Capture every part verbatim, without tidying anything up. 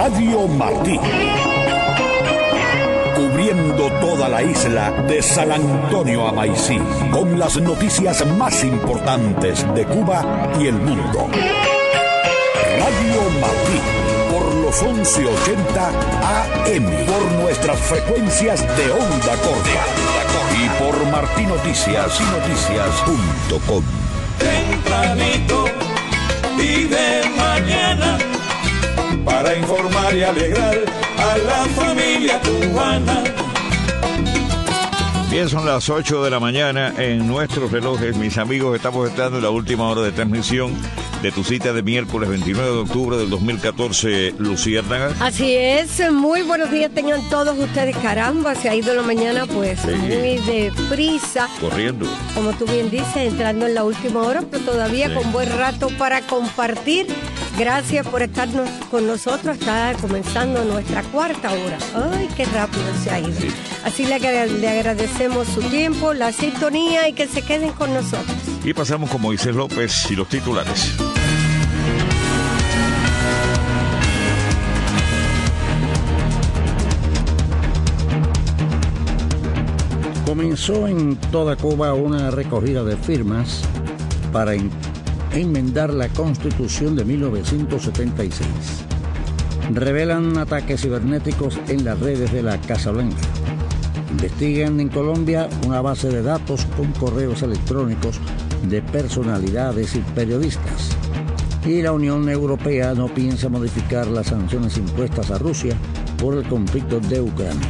Radio Martí. Cubriendo toda la isla de San Antonio a Maicí, con las noticias más importantes de Cuba y el mundo. Radio Martí, por los once ochenta A M, por nuestras frecuencias de onda corta y por martí noticias y noticias punto com. Tempranito y de mañana, para informar y alegrar a la familia cubana. Bien, son las ocho de la mañana en nuestros relojes. Mis amigos, estamos entrando en la última hora de transmisión de tu cita de miércoles veintinueve de octubre del dos mil catorce, Luciérnaga. Así es, muy buenos días tengan todos ustedes. Caramba, se ha ido la mañana pues sí, muy deprisa. Corriendo. Como tú bien dices, entrando en la última hora, pero todavía sí, con buen rato para compartir. Gracias por estarnos con nosotros. Está comenzando nuestra cuarta hora. Ay, qué rápido se ha ido. Sí. Así le, le agradecemos su tiempo, la sintonía y que se queden con nosotros. Y pasamos con Moisés López y los titulares. Comenzó en toda Cuba una recogida de firmas para enmendar la Constitución de mil novecientos setenta y seis. Revelan ataques cibernéticos en las redes de la Casa Blanca. Investigan en Colombia una base de datos con correos electrónicos de personalidades y periodistas. Y la Unión Europea no piensa modificar las sanciones impuestas a Rusia por el conflicto de Ucrania.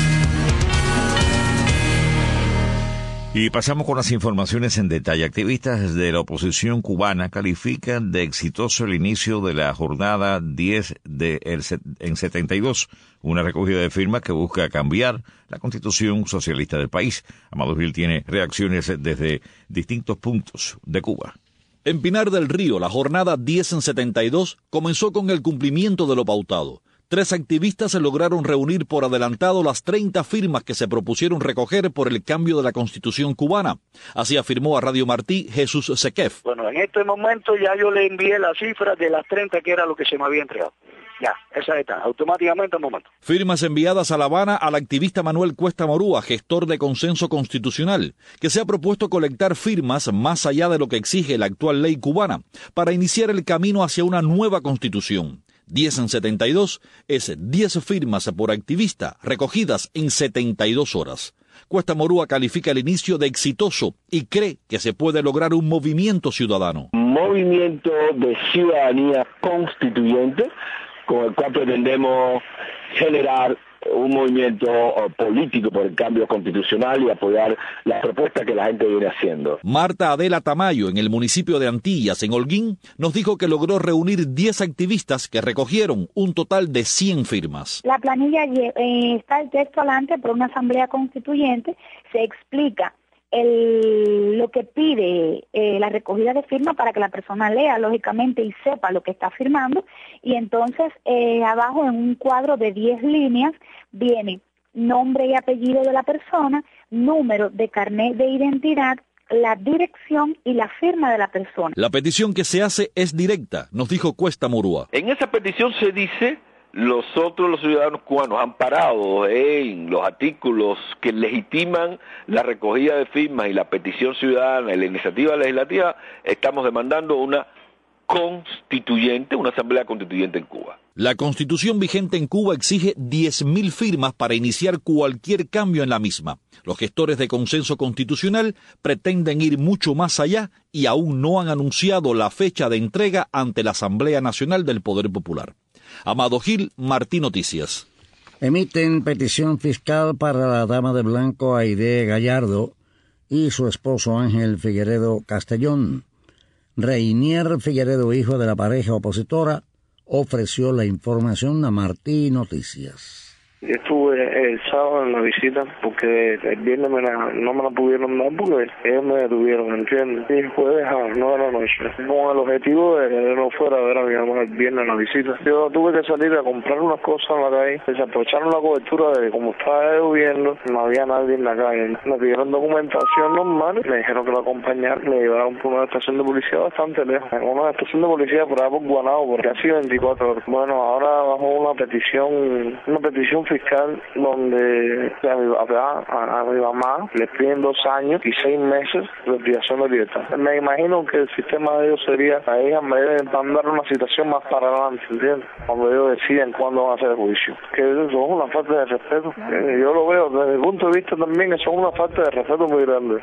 Y pasamos con las informaciones en detalle. Activistas de la oposición cubana califican de exitoso el inicio de la jornada diez de el, en setenta y dos, una recogida de firmas que busca cambiar la constitución socialista del país. Amado Gil tiene reacciones desde distintos puntos de Cuba. En Pinar del Río, la jornada diez en setenta y dos comenzó con el cumplimiento de lo pautado. Tres activistas se lograron reunir por adelantado las treinta firmas que se propusieron recoger por el cambio de la Constitución cubana. Así afirmó a Radio Martí Jesús Sequef. Bueno, en este momento ya yo le envié la cifra de las treinta que era lo que se me había entregado. Ya, esa está, automáticamente al momento. Firmas enviadas a La Habana al activista Manuel Cuesta Morúa, gestor de Consenso Constitucional, que se ha propuesto colectar firmas más allá de lo que exige la actual ley cubana, para iniciar el camino hacia una nueva constitución. diez en setenta y dos es diez firmas por activista, recogidas en setenta y dos horas. Cuesta Morúa califica el inicio de exitoso y cree que se puede lograr un movimiento ciudadano. Movimiento de ciudadanía constituyente, con el cual pretendemos generar un movimiento político por el cambio constitucional y apoyar las propuestas que la gente viene haciendo. Marta Adela Tamayo, en el municipio de Antillas, en Holguín, nos dijo que logró reunir diez activistas que recogieron un total de cien firmas. La planilla eh, está el texto adelante por una asamblea constituyente, se explica El, lo que pide eh, la recogida de firmas para que la persona lea, lógicamente, y sepa lo que está firmando. Y entonces, eh, abajo en un cuadro de diez líneas, viene nombre y apellido de la persona, número de carnet de identidad, la dirección y la firma de la persona. La petición que se hace es directa, nos dijo Cuesta Morúa. En esa petición se dice: nosotros los ciudadanos cubanos amparados en los artículos que legitiman la recogida de firmas y la petición ciudadana y la iniciativa legislativa, estamos demandando una constituyente, una asamblea constituyente en Cuba. La constitución vigente en Cuba exige diez mil firmas para iniciar cualquier cambio en la misma. Los gestores de Consenso Constitucional pretenden ir mucho más allá y aún no han anunciado la fecha de entrega ante la Asamblea Nacional del Poder Popular. Amado Gil, Martí Noticias. Emiten petición fiscal para la dama de blanco Aide Gallardo y su esposo Ángel Figueredo Castellón. Reinier Figueredo, hijo de la pareja opositora, ofreció la información a Martí Noticias. Yo estuve el sábado en la visita porque el viernes me la, no me la pudieron dar porque ellos me detuvieron, ¿entiendes? Y el jueves a las nueve de la noche, con el objetivo de que no fuera a ver a mi mamá el viernes en la visita. Yo tuve que salir a comprar unas cosas en la calle, se aprovecharon la cobertura de que como estaba lloviendo, no había nadie en la calle. Me pidieron documentación normal, me dijeron que lo acompañaran, me llevaron por una estación de policía bastante lejos, una estación de policía por allá por Guanabo, por casi veinticuatro horas. Bueno, ahora bajo una petición, una petición fiscal donde a mi papá, a, a mi mamá le piden dos años y seis meses de privación de libertad. Me imagino que el sistema de ellos sería, a ellas me deben mandar una situación más para adelante, ¿entiendes? Cuando ellos deciden cuándo van a hacer el juicio. Que eso es una falta de respeto. Yo lo veo desde el punto de vista también, eso es una falta de respeto muy grande.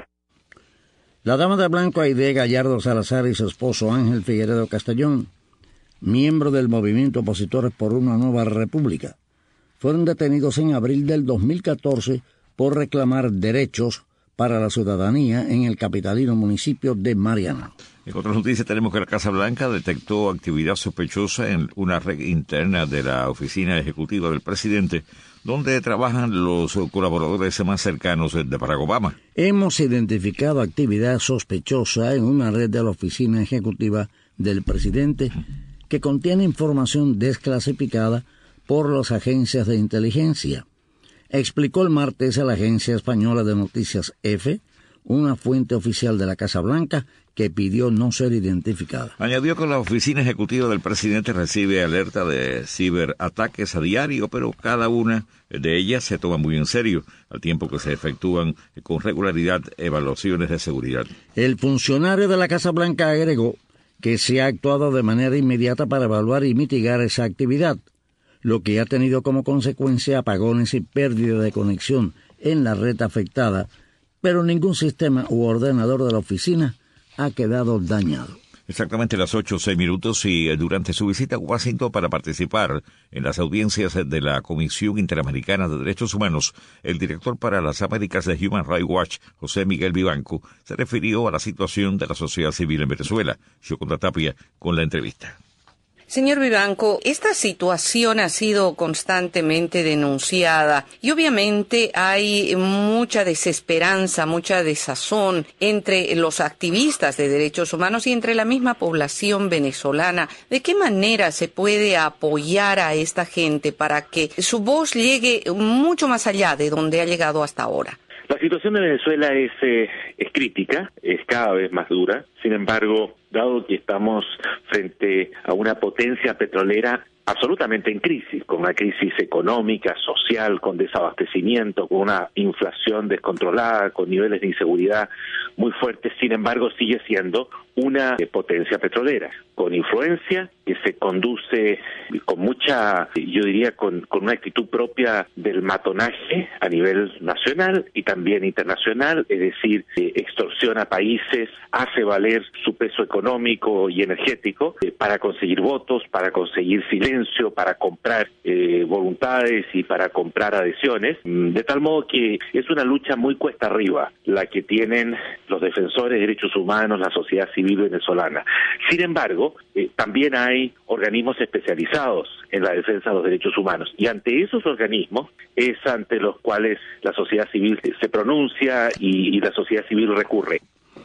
La dama de blanco Aide Gallardo Salazar y su esposo Ángel Figueredo Castellón, miembro del movimiento Opositores por una Nueva República, fueron detenidos en abril del dos mil catorce por reclamar derechos para la ciudadanía en el capitalino municipio de Marianao. En otras noticias tenemos que la Casa Blanca detectó actividad sospechosa en una red interna de la oficina ejecutiva del presidente, donde trabajan los colaboradores más cercanos de Barack Obama. Hemos identificado actividad sospechosa en una red de la oficina ejecutiva del presidente que contiene información desclasificada por las agencias de inteligencia, explicó el martes a la agencia española de noticias EFE, una fuente oficial de la Casa Blanca que pidió no ser identificada. Añadió que la oficina ejecutiva del presidente recibe alerta de ciberataques a diario, pero cada una de ellas se toma muy en serio, al tiempo que se efectúan con regularidad evaluaciones de seguridad. El funcionario de la Casa Blanca agregó que se ha actuado de manera inmediata para evaluar y mitigar esa actividad, lo que ha tenido como consecuencia apagones y pérdida de conexión en la red afectada, pero ningún sistema u ordenador de la oficina ha quedado dañado. Exactamente las ocho o seis minutos y durante su visita a Washington para participar en las audiencias de la Comisión Interamericana de Derechos Humanos, el director para las Américas de Human Rights Watch, José Miguel Vivanco, se refirió a la situación de la sociedad civil en Venezuela. Yoconda Tapia con la entrevista. Señor Vivanco, esta situación ha sido constantemente denunciada y obviamente hay mucha desesperanza, mucha desazón entre los activistas de derechos humanos y entre la misma población venezolana. ¿De qué manera se puede apoyar a esta gente para que su voz llegue mucho más allá de donde ha llegado hasta ahora? La situación de Venezuela es, eh, es crítica, es cada vez más dura. Sin embargo, dado que estamos frente a una potencia petrolera absolutamente en crisis, con una crisis económica, social, con desabastecimiento, con una inflación descontrolada, con niveles de inseguridad muy fuertes, sin embargo sigue siendo una potencia petrolera, con influencia, que se conduce con mucha, yo diría, con, con una actitud propia del matonaje a nivel nacional y también internacional, es decir, eh, extorsiona países, hace valer su peso económico y energético eh, para conseguir votos, para conseguir silencio, para comprar eh, voluntades y para comprar adhesiones, de tal modo que es una lucha muy cuesta arriba la que tienen los defensores de derechos humanos, la sociedad civil venezolana. Sin embargo, eh, también hay organismos especializados en la defensa de los derechos humanos y ante esos organismos es ante los cuales la sociedad civil se pronuncia y, y la sociedad civil recurre.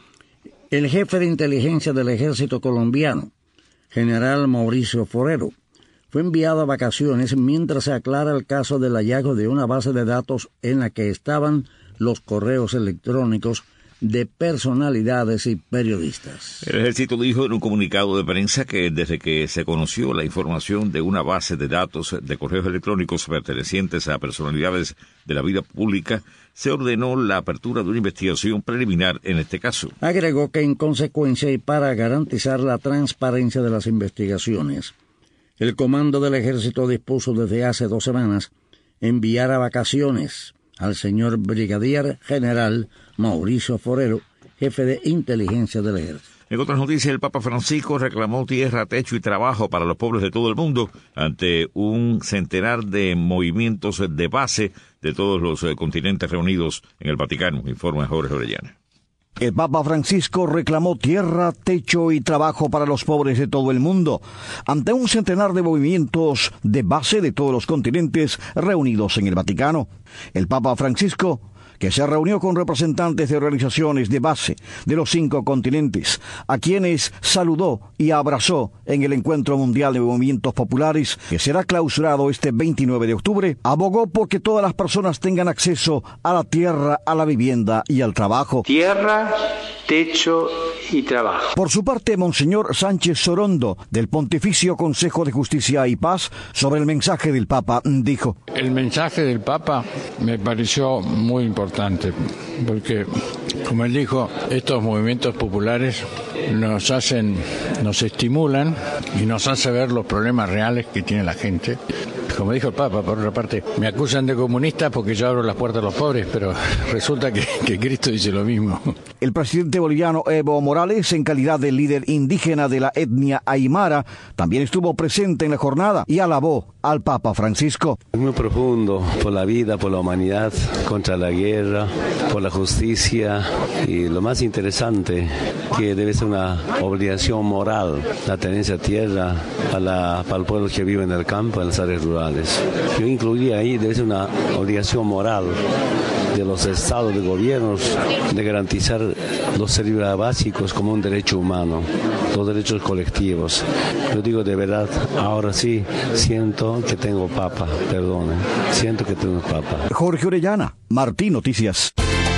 El jefe de inteligencia del ejército colombiano, general Mauricio Forero, fue enviado a vacaciones mientras se aclara el caso del hallazgo de una base de datos en la que estaban los correos electrónicos de personalidades y periodistas. El ejército dijo en un comunicado de prensa que desde que se conoció la información de una base de datos de correos electrónicos pertenecientes a personalidades de la vida pública, se ordenó la apertura de una investigación preliminar en este caso. Agregó que en consecuencia y para garantizar la transparencia de las investigaciones, el comando del ejército dispuso desde hace dos semanas enviar a vacaciones al señor brigadier general Mauricio Forero, jefe de inteligencia del ejército. En otras noticias, el Papa Francisco reclamó tierra, techo y trabajo para los pueblos de todo el mundo ante un centenar de movimientos de base de todos los continentes reunidos en el Vaticano, informa Jorge Orellana. El Papa Francisco reclamó tierra, techo y trabajo para los pobres de todo el mundo, ante un centenar de movimientos de base de todos los continentes reunidos en el Vaticano. El Papa Francisco, que se reunió con representantes de organizaciones de base de los cinco continentes, a quienes saludó y abrazó en el Encuentro Mundial de Movimientos Populares, que será clausurado este veintinueve de octubre, abogó porque todas las personas tengan acceso a la tierra, a la vivienda y al trabajo. Tierra, techo y trabajo. Por su parte, Monseñor Sánchez Sorondo, del Pontificio Consejo de Justicia y Paz, sobre el mensaje del Papa, dijo: El mensaje del Papa me pareció muy importante, porque, como él dijo, estos movimientos populares nos hacen, nos estimulan y nos hace ver los problemas reales que tiene la gente. Como dijo el Papa, por otra parte, me acusan de comunista porque yo abro las puertas a los pobres, pero resulta que, que Cristo dice lo mismo. El presidente boliviano Evo Morales, en calidad de líder indígena de la etnia aymara, también estuvo presente en la jornada y alabó al Papa Francisco. Muy profundo por la vida, por la humanidad, contra la guerra, por la justicia, y lo más interesante, que debe ser una obligación moral la tenencia de tierra para, la, para el pueblo que vive en el campo, en las áreas rurales. Yo incluiría ahí, debe ser una obligación moral de los estados, de gobiernos, de garantizar los servicios básicos como un derecho humano, los derechos colectivos. Yo digo de verdad, ahora sí siento que tengo papa, perdone, siento que tengo papa. Jorge Orellana, Martín Noticias.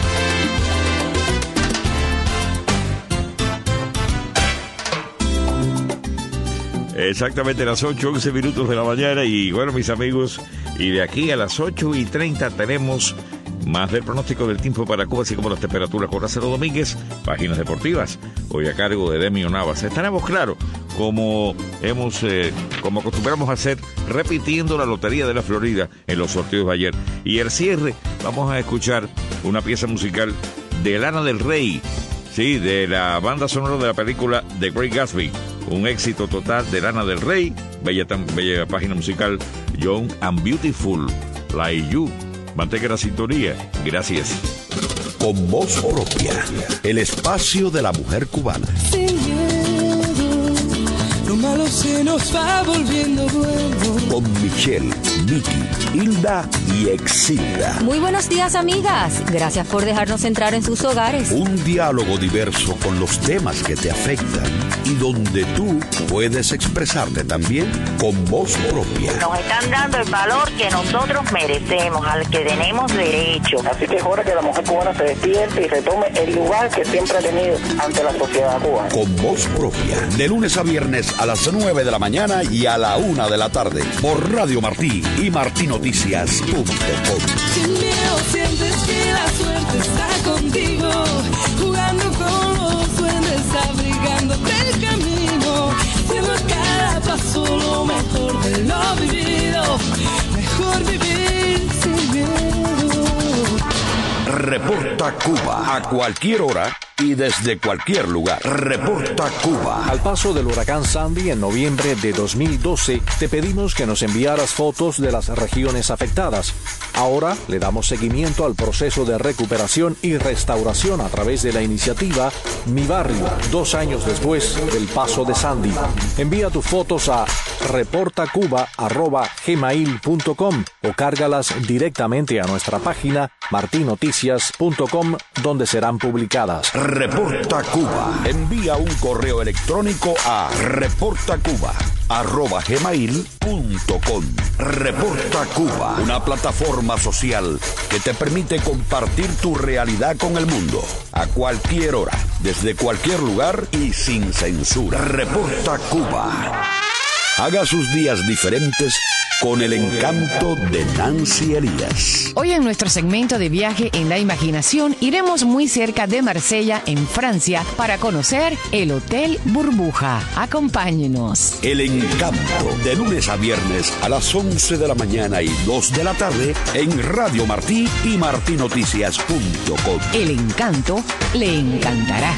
Exactamente las ocho, once minutos de la mañana. Y bueno, mis amigos, y de aquí a las ocho y treinta tenemos más del pronóstico del tiempo para Cuba, así como las temperaturas con Lázaro Domínguez, páginas deportivas, hoy a cargo de Demio Navas. Estaremos, claro, como hemos, eh, como acostumbramos a hacer, repitiendo la Lotería de la Florida en los sorteos de ayer. Y el cierre, vamos a escuchar una pieza musical de Lana del Rey, sí, de la banda sonora de la película The Great Gatsby. Un éxito total de Lana del Rey, bella, tan, bella página musical, Young and Beautiful, Like You. Mantenga la sintonía. Gracias. Con voz propia, el espacio de la mujer cubana. Sin miedo, lo malo se nos va volviendo bueno. Con Michelle, Vicky, Hilda y Exilda. Muy buenos días, amigas. Gracias por dejarnos entrar en sus hogares. Un diálogo diverso con los temas que te afectan y donde tú puedes expresarte también con voz propia. Nos están dando el valor que nosotros merecemos, al que tenemos derecho. Así que es hora que la mujer cubana se despierte y retome el lugar que siempre ha tenido ante la sociedad cubana. Con voz propia, de lunes a viernes a las nueve de la mañana y a la una de la tarde, por Radio Martí y martí noticias punto com. Sin miedo sientes que la suerte está contigo, jugando con los duendes, abrigándote el camino, haciendo cada paso lo mejor de lo vivido, mejor vivir sin miedo. Reporta Cuba, a cualquier hora y desde cualquier lugar. Reporta Cuba. Al paso del huracán Sandy en noviembre de dos mil doce, te pedimos que nos enviaras fotos de las regiones afectadas. Ahora le damos seguimiento al proceso de recuperación y restauración a través de la iniciativa Mi Barrio, dos años después del paso de Sandy. Envía tus fotos a reportacuba arroba gmail punto com o cárgalas directamente a nuestra página martí noticias punto com, donde serán publicadas. Reporta Cuba. Envía un correo electrónico a reportacuba arroba gmail punto com. Reporta Cuba, una plataforma social que te permite compartir tu realidad con el mundo, a cualquier hora, desde cualquier lugar y sin censura. Reporta Cuba. Haga sus días diferentes con el encanto de Nancy Elías. Hoy en nuestro segmento de viaje en la imaginación iremos muy cerca de Marsella, en Francia, para conocer el Hotel Burbuja. Acompáñenos. El encanto, de lunes a viernes a las once de la mañana y dos de la tarde en Radio Martí y martí noticias punto com. El encanto le encantará.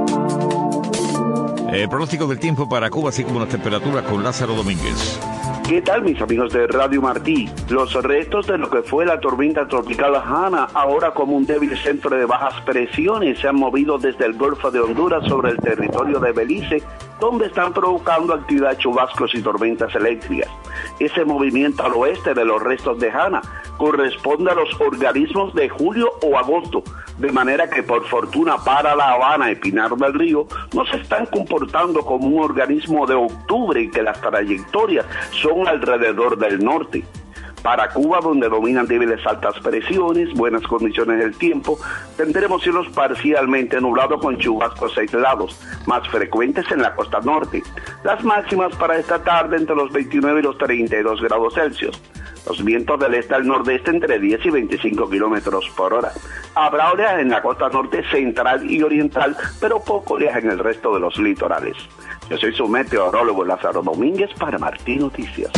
El pronóstico del tiempo para Cuba, así como las temperaturas con Lázaro Domínguez. ¿Qué tal, mis amigos de Radio Martí? Los restos de lo que fue la tormenta tropical Hanna, ahora como un débil centro de bajas presiones, se han movido desde el Golfo de Honduras sobre el territorio de Belice, donde están provocando actividad de chubascos y tormentas eléctricas. Ese movimiento al oeste de los restos de Hanna corresponde a los organismos de julio o agosto, de manera que por fortuna para La Habana y Pinar del Río no se están comportando como un organismo de octubre y que las trayectorias son alrededor del norte. Para Cuba, donde dominan débiles altas presiones, buenas condiciones del tiempo, tendremos cielos parcialmente nublados con chubascos aislados, más frecuentes en la costa norte. Las máximas para esta tarde entre los veintinueve y los treinta y dos grados Celsius. Los vientos del este al nordeste entre diez y veinticinco kilómetros por hora. Habrá oleaje en la costa norte, central y oriental, pero poco oleaje en el resto de los litorales. Yo soy su meteorólogo Lázaro Domínguez para Martí Noticias.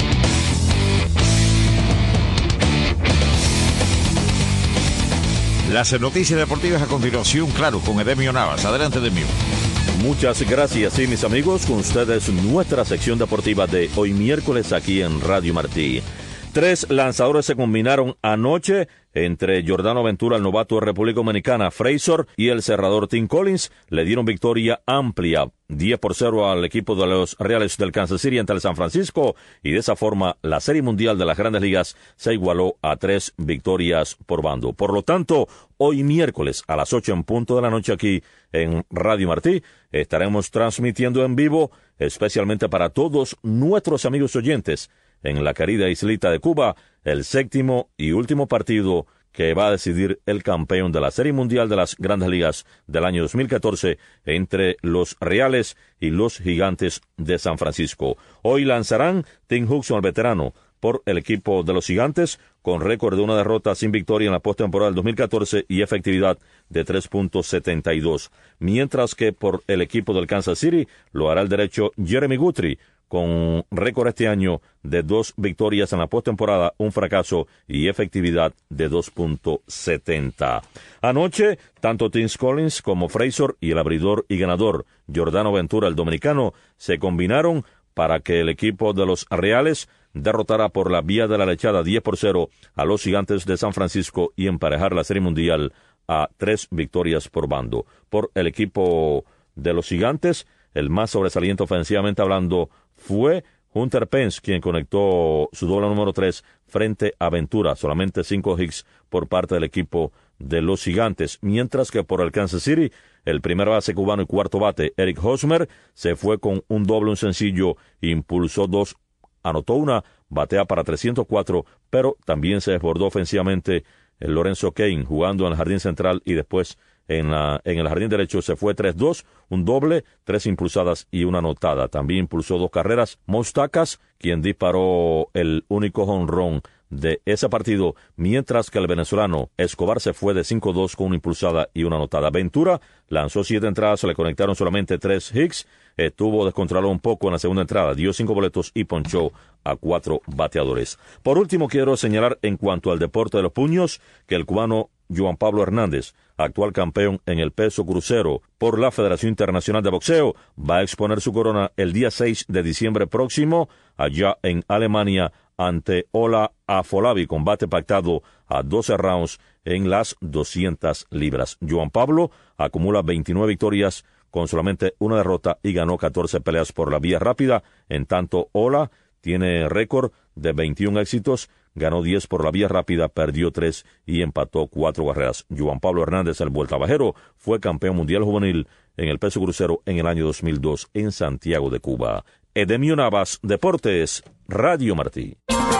Las noticias deportivas a continuación, claro, con Edemio Navas. Adelante, Edemio. Muchas gracias, sí, mis amigos, con ustedes nuestra sección deportiva de hoy miércoles aquí en Radio Martí. Tres lanzadores se combinaron anoche entre Jordano Ventura, el novato de República Dominicana, Frazier, y el cerrador Tim Collins. Le dieron victoria amplia, diez por cero al equipo de los Reales del Kansas City ante el San Francisco, y de esa forma la Serie Mundial de las Grandes Ligas se igualó a tres victorias por bando. Por lo tanto, hoy miércoles a las ocho en punto de la noche aquí en Radio Martí estaremos transmitiendo en vivo, especialmente para todos nuestros amigos oyentes en la querida islita de Cuba, el séptimo y último partido que va a decidir el campeón de la Serie Mundial de las Grandes Ligas del año dos mil catorce entre los Reales y los Gigantes de San Francisco. Hoy lanzarán Tim Hudson, el veterano, por el equipo de los Gigantes, con récord de una derrota sin victoria en la postemporada del dos mil catorce y efectividad de tres punto setenta y dos. Mientras que por el equipo del Kansas City lo hará el derecho Jeremy Guthrie, con récord este año de dos victorias en la postemporada, un fracaso y efectividad de dos punto setenta. Anoche, tanto Tim Collins como Frazier y el abridor y ganador Jordano Ventura, el dominicano, se combinaron para que el equipo de los Reales derrotara por la vía de la lechada diez por cero a los Gigantes de San Francisco y emparejar la Serie Mundial a tres victorias por bando. Por el equipo de los Gigantes, el más sobresaliente ofensivamente hablando fue Hunter Pence, quien conectó su doble número tres frente a Ventura, solamente cinco hits por parte del equipo de los Gigantes, mientras que por el Kansas City, el primer base cubano y cuarto bate, Eric Hosmer, se fue con un doble, un sencillo, impulsó dos, anotó una, batea para trescientos cuatro, pero también se desbordó ofensivamente el Lorenzo Cain, jugando en el jardín central y después En, la, en el jardín derecho se fue tres dos, un doble, tres impulsadas y una anotada. También impulsó dos carreras. Moustakas, quien disparó el único jonrón de ese partido, mientras que el venezolano Escobar se fue de cinco dos con una impulsada y una anotada. Ventura lanzó siete entradas, se le conectaron solamente tres hits, estuvo descontrolado un poco en la segunda entrada, dio cinco boletos y ponchó a cuatro bateadores. Por último, quiero señalar en cuanto al deporte de los puños, que el cubano Juan Pablo Hernández, actual campeón en el peso crucero por la Federación Internacional de Boxeo, va a exponer su corona el día seis de diciembre próximo, allá en Alemania, ante Ola Afolabi, combate pactado a doce rounds en las doscientas libras. Juan Pablo acumula veintinueve victorias con solamente una derrota y ganó catorce peleas por la vía rápida, en tanto Ola tiene récord de veintiún éxitos, ganó diez por la vía rápida, perdió tres y empató cuatro carreras. Juan Pablo Hernández, el vueltabajero, fue campeón mundial juvenil en el peso crucero en el año dos mil dos en Santiago de Cuba. Edemio Navas, Deportes, Radio Martí.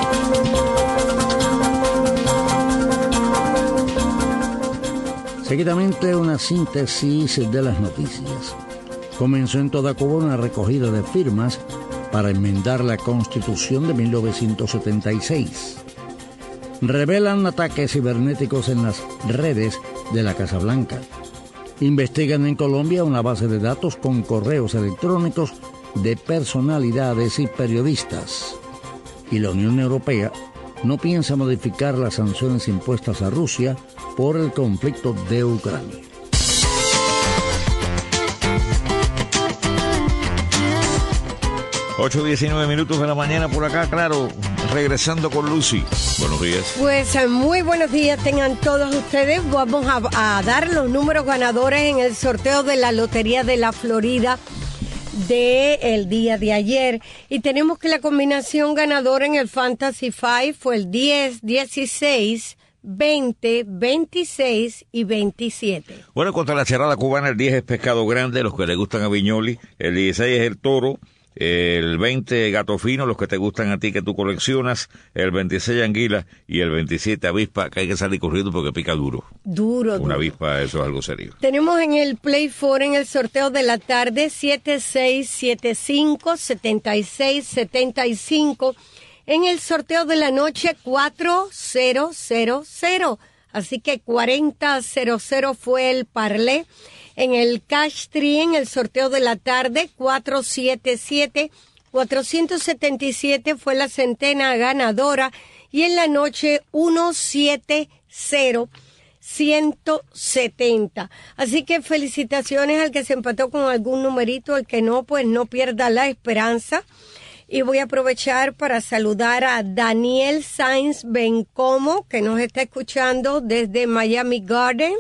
Seguidamente, una síntesis de las noticias. Comenzó en toda Cuba una recogida de firmas para enmendar la Constitución de mil novecientos setenta y seis. Revelan ataques cibernéticos en las redes de la Casa Blanca. Investigan en Colombia una base de datos con correos electrónicos de personalidades y periodistas. Y la Unión Europea no piensa modificar las sanciones impuestas a Rusia por el conflicto de Ucrania. ocho diecinueve minutos de la mañana por acá, claro, regresando con Lucy. Buenos días. Pues muy buenos días tengan todos ustedes. Vamos a, a dar los números ganadores en el sorteo de la Lotería de la Florida del día de ayer. Y tenemos que la combinación ganadora en el Fantasy cinco fue el diez, dieciséis, veinte, veintiséis y veintisiete. Bueno, contra la cerrada cubana, el diez es Pescado Grande, los que le gustan a Viñoli. El dieciséis es el Toro. El veinte, Gato Fino, los que te gustan a ti, que tú coleccionas. El veintiséis, Anguila. Y el veintisiete, Avispa, que hay que salir corriendo porque pica duro. Duro, duro. Una avispa, eso es algo serio. Tenemos en el Play cuatro, en el sorteo de la tarde, siete seis siete cinco, setenta y seis setenta y cinco. En el sorteo de la noche, cuatro cero cero cero. Así que cuarenta cero cero fue el parlé. En el Cash Tree, en el sorteo de la tarde, cuatrocientos setenta y siete, cuatrocientos setenta y siete fue la centena ganadora. Y en la noche, ciento setenta, ciento setenta. Así que felicitaciones al que se empató con algún numerito, el que no, pues no pierda la esperanza. Y voy a aprovechar para saludar a Daniel Sainz Bencomo, que nos está escuchando desde Miami Garden,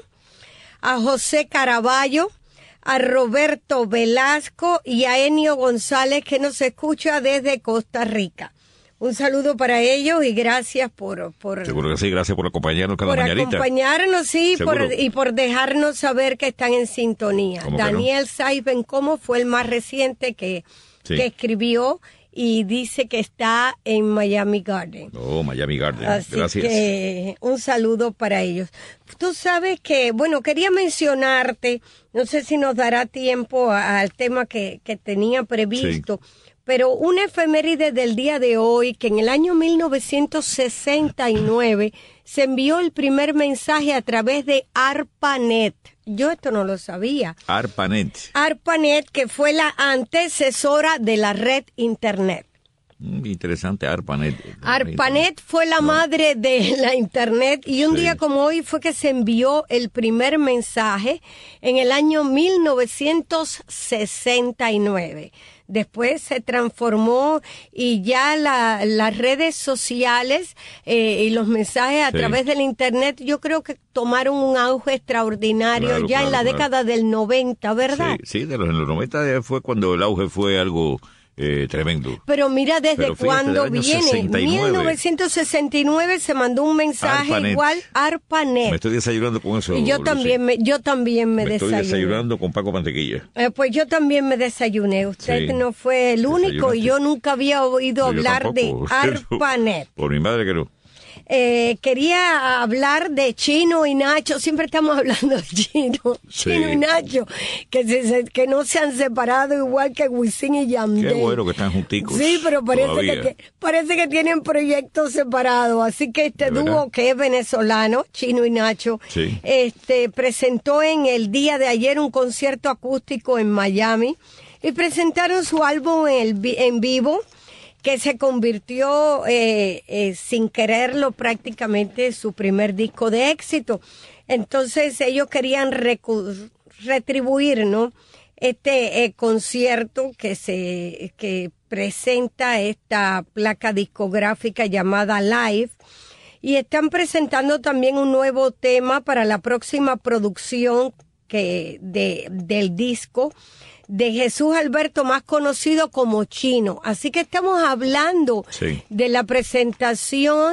a José Caraballo, a Roberto Velasco y a Enio González, que nos escucha desde Costa Rica. Un saludo para ellos y gracias por... por Seguro que sí, gracias por acompañarnos cada por mañanita. Por acompañarnos, sí, por, y por dejarnos saber que están en sintonía. Daniel no? Sainz Bencomo fue el más reciente que, sí. que escribió y dice que está en Miami Garden. Oh, Miami Garden. Así Gracias. Que un saludo para ellos. Tú sabes que, bueno, quería mencionarte, no sé si nos dará tiempo a, al tema que, que tenía previsto, sí. pero una efeméride del día de hoy, que en el año mil novecientos sesenta y nueve se envió el primer mensaje a través de ARPANET. Yo esto no lo sabía. ARPANET. ARPANET, que fue la antecesora de la red Internet. Mm, interesante, ARPANET. ARPANET fue la no. madre de la Internet y un sí. día como hoy fue que se envió el primer mensaje en el año mil novecientos sesenta y nueve. Después se transformó y ya la, las redes sociales eh, y los mensajes a sí. través del Internet, yo creo que tomaron un auge extraordinario claro, ya claro, en la claro. década del noventa, ¿verdad? Sí, sí, de los, en los noventa fue cuando el auge fue algo... Eh, tremendo. Pero mira desde Pero fíjate, cuándo viene. sesenta y nueve. mil novecientos sesenta y nueve se mandó un mensaje ARPANET. Igual ARPANET. Me estoy desayunando con eso. Y yo también me, yo también me, me desayuné. Estoy desayunando con Paco Mantequilla. Eh, pues yo también me desayuné. Usted sí. no fue el único y yo nunca había oído no, hablar de ARPANET. Por mi madre que no. Eh, quería hablar de Chino y Nacho, siempre estamos hablando de Chino, sí. Chino y Nacho, que, se, que no se han separado igual que Wisin y Yandel. Qué bueno que están junticos. Sí, pero parece que, parece que tienen proyectos separados, así que este dúo que es venezolano, Chino y Nacho, sí. este presentó en el día de ayer un concierto acústico en Miami y presentaron su álbum en, el, en vivo, que se convirtió eh, eh, sin quererlo prácticamente su primer disco de éxito. Entonces ellos querían recu- retribuir, ¿no? Este eh, concierto que se que presenta esta placa discográfica llamada Live, y están presentando también un nuevo tema para la próxima producción que de del disco de Jesús Alberto, más conocido como Chino. Así que estamos hablando sí. de la presentación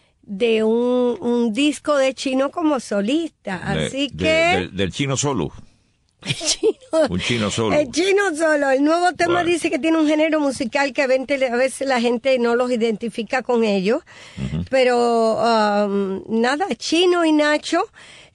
de un, un disco de Chino como solista. Así de, que... De, de, del Chino solo. El chino, un chino solo. El Chino solo. El nuevo tema bueno. dice que tiene un género musical que a veces la gente no los identifica con ellos. Uh-huh. Pero um, nada, Chino y Nacho...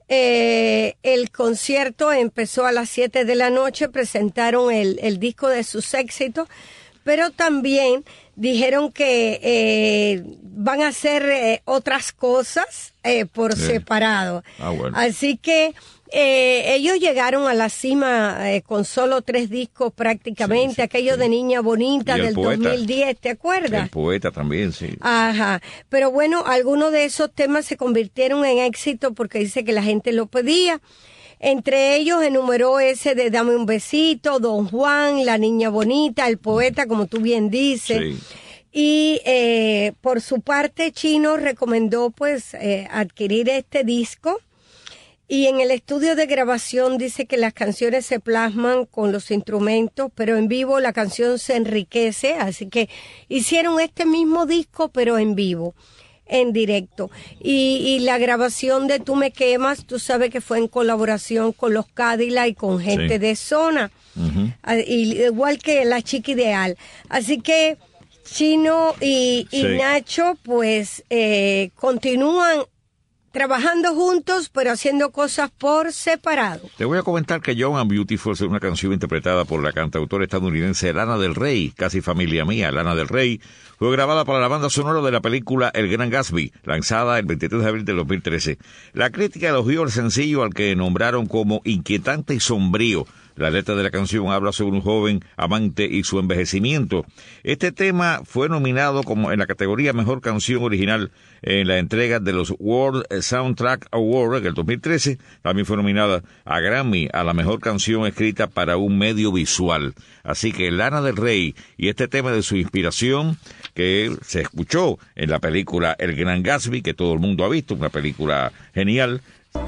Eh, el concierto empezó a las siete de la noche, presentaron el, el disco de sus éxitos, pero también dijeron que eh, van a hacer eh, otras cosas eh, por sí. separado. Ah, bueno. Así que eh, ellos llegaron a la cima eh, con solo tres discos prácticamente, sí, sí, aquello sí. de Niña Bonita del poeta, dos mil diez, ¿te acuerdas? El poeta también, sí. Ajá, pero bueno, algunos de esos temas se convirtieron en éxito porque dice que la gente lo pedía. Entre ellos enumeró ese de Dame un besito, Don Juan, La niña bonita, El poeta, como tú bien dices. Sí. Y eh, por su parte, Chino recomendó pues eh, adquirir este disco. Y en el estudio de grabación dice que las canciones se plasman con los instrumentos, pero en vivo la canción se enriquece, así que hicieron este mismo disco, pero en vivo, en directo. Y, y la grabación de Tú me quemas, tú sabes que fue en colaboración con los Cadillac y con gente sí. de zona, uh-huh. y, igual que La Chica Ideal. Así que Chino y, y sí. Nacho pues eh, continúan trabajando juntos, pero haciendo cosas por separado. Te voy a comentar que Young and Beautiful es una canción interpretada por la cantautora estadounidense Lana del Rey, casi familia mía. Lana del Rey fue grabada para la banda sonora de la película El Gran Gatsby, lanzada el veintitrés de abril de dos mil trece. La crítica elogió el sencillo, al que nombraron como inquietante y sombrío. La letra de la canción habla sobre un joven amante y su envejecimiento. Este tema fue nominado como en la categoría Mejor Canción Original en la entrega de los World Soundtrack Awards en el dos mil trece. También fue nominada a Grammy a la Mejor Canción Escrita para un Medio Visual. Así que Lana del Rey y este tema de su inspiración, que se escuchó en la película El Gran Gatsby, que todo el mundo ha visto, una película genial.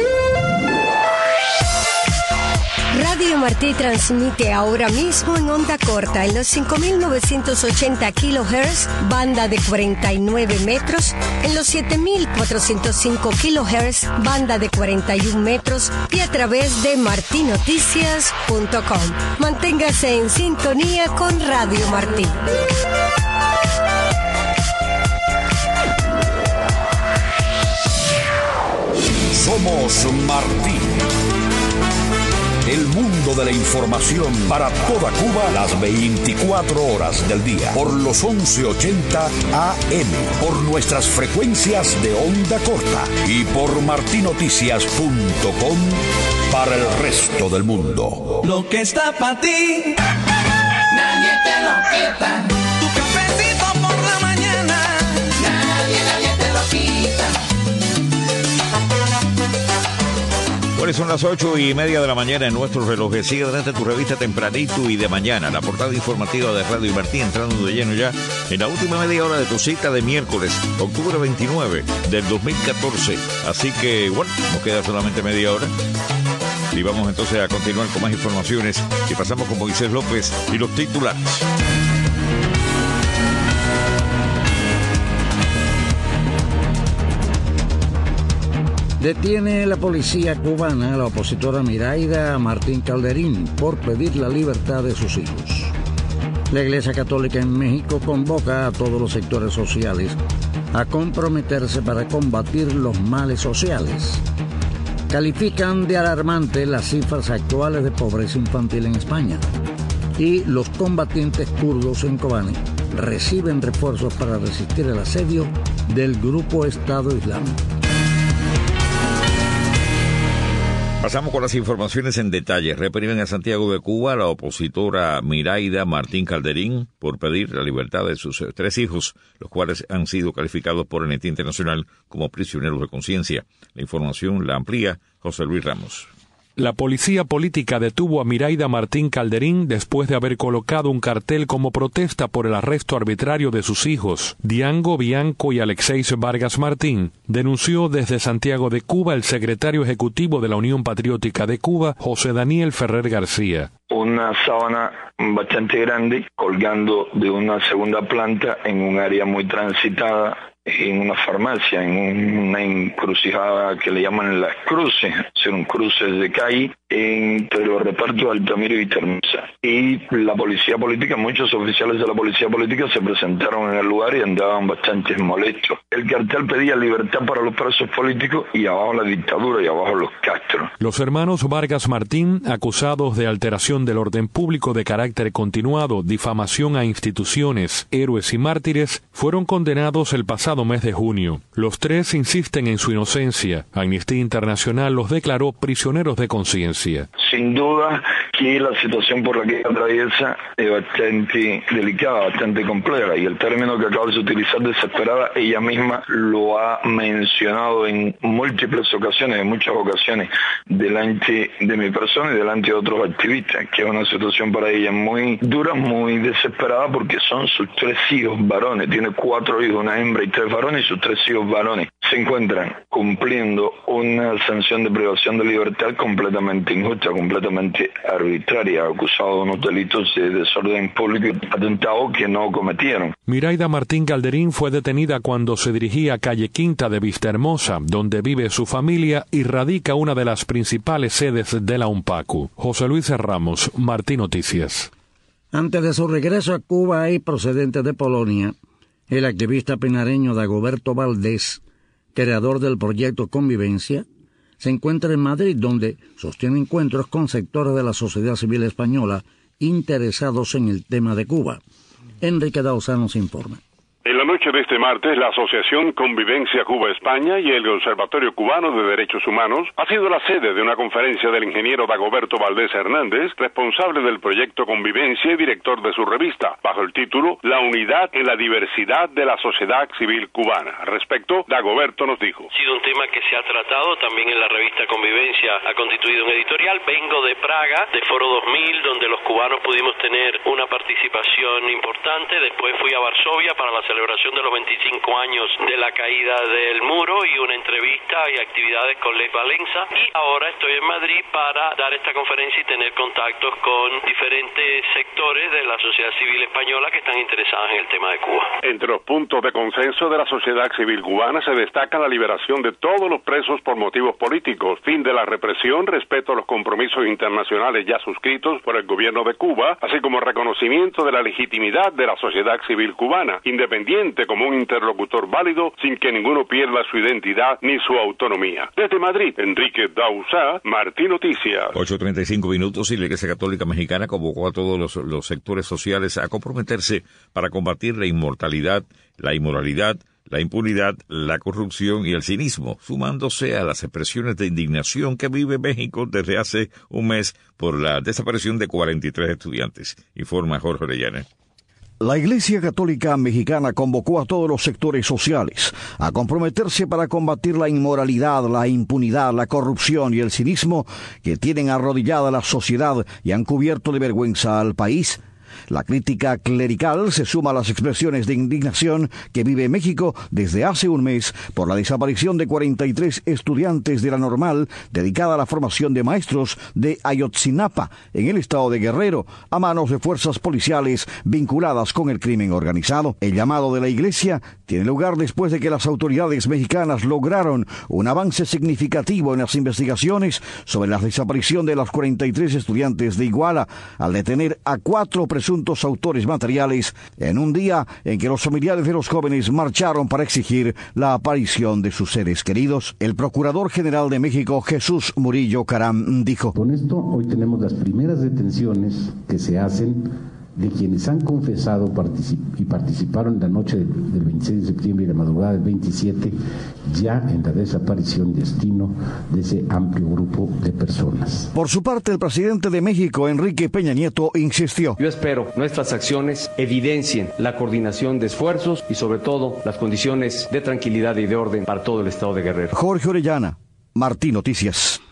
Radio Martí transmite ahora mismo en onda corta en los cinco mil novecientos ochenta kilohertz, banda de cuarenta y nueve metros, en los siete mil cuatrocientos cinco kilohertz, banda de cuarenta y un metros, y a través de marti noticias punto com. Manténgase en sintonía con Radio Martí. Somos Martí. El mundo de la información para toda Cuba las veinticuatro horas del día. Por los once ochenta A M. Por nuestras frecuencias de onda corta. Y por marti noticias punto com para el resto del mundo. Lo que está para ti, nadie te lo quita. Tu cafecito por la mañana, nadie, nadie te lo quita. Bueno, son las ocho y media de la mañana en nuestro reloj. Sigue adelante tu revista tempranito y de mañana, la portada informativa de Radio Martí, entrando de lleno ya en la última media hora de tu cita de miércoles, octubre veintinueve del dos mil catorce. Así que, bueno, nos queda solamente media hora. Y vamos entonces a continuar con más informaciones. Y pasamos con Moisés López y los titulares. Detiene la policía cubana a la opositora Miraida Martín Calderín por pedir la libertad de sus hijos. La Iglesia Católica en México convoca a todos los sectores sociales a comprometerse para combatir los males sociales. Califican de alarmante las cifras actuales de pobreza infantil en España. Y los combatientes kurdos en Kobani reciben refuerzos para resistir el asedio del grupo Estado Islámico. Pasamos con las informaciones en detalle. Reprimen a Santiago de Cuba a la opositora Miraida Martín Calderín por pedir la libertad de sus tres hijos, los cuales han sido calificados por Amnistía Internacional como prisioneros de conciencia. La información la amplía José Luis Ramos. La policía política detuvo a Miraida Martín Calderín después de haber colocado un cartel como protesta por el arresto arbitrario de sus hijos, Diango Bianco y Alexeis Vargas Martín, denunció desde Santiago de Cuba el secretario ejecutivo de la Unión Patriótica de Cuba, José Daniel Ferrer García. Una sábana bastante grande colgando de una segunda planta en un área muy transitada, en una farmacia, en una encrucijada que le llaman Las Cruces, son cruces de calle entre los repartos de Altamiro y Termesa. Y la policía política, muchos oficiales de la policía política se presentaron en el lugar y andaban bastante molestos. El cartel pedía libertad para los presos políticos y abajo la dictadura y abajo los Castro. Los hermanos Vargas Martín, acusados de alteración del orden público de carácter continuado, difamación a instituciones, héroes y mártires, fueron condenados el pasado mes de junio. Los tres insisten en su inocencia. Amnistía Internacional los declaró prisioneros de conciencia. García. Sin duda que la situación por la que atraviesa es bastante delicada, bastante compleja, y el término que acabas de utilizar, desesperada, ella misma lo ha mencionado en múltiples ocasiones, en muchas ocasiones, delante de mi persona y delante de otros activistas, que es una situación para ella muy dura, muy desesperada, porque son sus tres hijos varones, tiene cuatro hijos, una hembra y tres varones, y sus tres hijos varones se encuentran cumpliendo una sanción de privación de libertad completamente injusta, completamente arbitraria, acusado de unos delitos de desorden público y atentado que no cometieron. Miraida Martín Calderín fue detenida cuando se dirigía a calle Quinta de Vistahermosa, donde vive su familia y radica una de las principales sedes de la UNPACU. José Luis Ramos, Martí Noticias. Antes de su regreso a Cuba y procedente de Polonia, el activista pinareño Dagoberto Valdés, creador del proyecto Convivencia, se encuentra en Madrid, donde sostiene encuentros con sectores de la sociedad civil española interesados en el tema de Cuba. Enrique Dauzá nos informa. En la noche de este martes, la Asociación Convivencia Cuba-España y el Observatorio Cubano de Derechos Humanos ha sido la sede de una conferencia del ingeniero Dagoberto Valdés Hernández, responsable del proyecto Convivencia y director de su revista, bajo el título La unidad en la diversidad de la sociedad civil cubana. Al respecto, Dagoberto nos dijo: Ha sido un tema que se ha tratado también en la revista Convivencia, ha constituido un editorial. Vengo de Praga, de Foro dos mil, donde los cubanos pudimos tener una participación importante. Después fui a Varsovia para la celebración de los veinticinco años de la caída del muro y una entrevista y actividades con Lech Walesa, y ahora estoy en Madrid para dar esta conferencia y tener contactos con diferentes sectores de la sociedad civil española que están interesados en el tema de Cuba. Entre los puntos de consenso de la sociedad civil cubana se destaca la liberación de todos los presos por motivos políticos, fin de la represión, respeto a los compromisos internacionales ya suscritos por el gobierno de Cuba, así como reconocimiento de la legitimidad de la sociedad civil cubana, independiente como un interlocutor válido sin que ninguno pierda su identidad ni su autonomía. Desde Madrid, Enrique Dauzá, Martí Noticias. ocho treinta y cinco minutos y la Iglesia Católica Mexicana convocó a todos los, los sectores sociales a comprometerse para combatir la inmortalidad, la inmoralidad, la impunidad, la corrupción y el cinismo, sumándose a las expresiones de indignación que vive México desde hace un mes por la desaparición de cuarenta y tres estudiantes, informa Jorge Orellana. La Iglesia Católica Mexicana convocó a todos los sectores sociales a comprometerse para combatir la inmoralidad, la impunidad, la corrupción y el cinismo que tienen arrodillada la sociedad y han cubierto de vergüenza al país. La crítica clerical se suma a las expresiones de indignación que vive México desde hace un mes por la desaparición de cuarenta y tres estudiantes de la Normal dedicada a la formación de maestros de Ayotzinapa, en el estado de Guerrero, a manos de fuerzas policiales vinculadas con el crimen organizado. El llamado de la Iglesia tiene lugar después de que las autoridades mexicanas lograron un avance significativo en las investigaciones sobre la desaparición de los cuarenta y tres estudiantes de Iguala, al detener a cuatro presuntos autores materiales en un día en que los familiares de los jóvenes marcharon para exigir la aparición de sus seres queridos. El Procurador General de México, Jesús Murillo Caram, dijo: Con esto hoy tenemos las primeras detenciones que se hacen de quienes han confesado particip- y participaron en la noche del veintiséis de septiembre y la madrugada del veintisiete ya en la desaparición y destino de ese amplio grupo de personas. Por su parte, el presidente de México, Enrique Peña Nieto, insistió: Yo espero nuestras acciones evidencien la coordinación de esfuerzos y sobre todo las condiciones de tranquilidad y de orden para todo el estado de Guerrero. Jorge Orellana, Martí Noticias.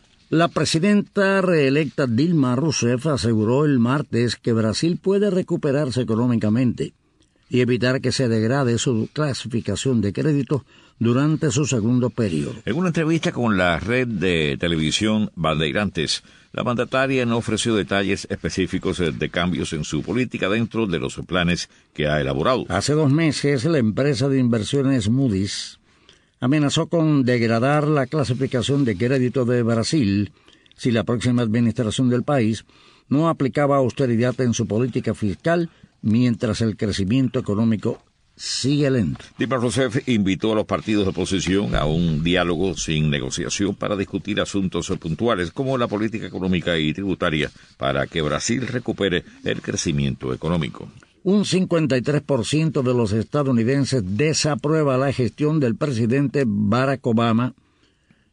La presidenta reelecta Dilma Rousseff aseguró el martes que Brasil puede recuperarse económicamente y evitar que se degrade su clasificación de crédito durante su segundo periodo. En una entrevista con la red de televisión Bandeirantes, la mandataria no ofreció detalles específicos de cambios en su política dentro de los planes que ha elaborado. Hace dos meses, la empresa de inversiones Moody's amenazó con degradar la clasificación de crédito de Brasil si la próxima administración del país no aplicaba austeridad en su política fiscal mientras el crecimiento económico sigue lento. Dilma Rousseff invitó a los partidos de oposición a un diálogo sin negociación para discutir asuntos puntuales como la política económica y tributaria para que Brasil recupere el crecimiento económico. Un cincuenta y tres por ciento de los estadounidenses desaprueba la gestión del presidente Barack Obama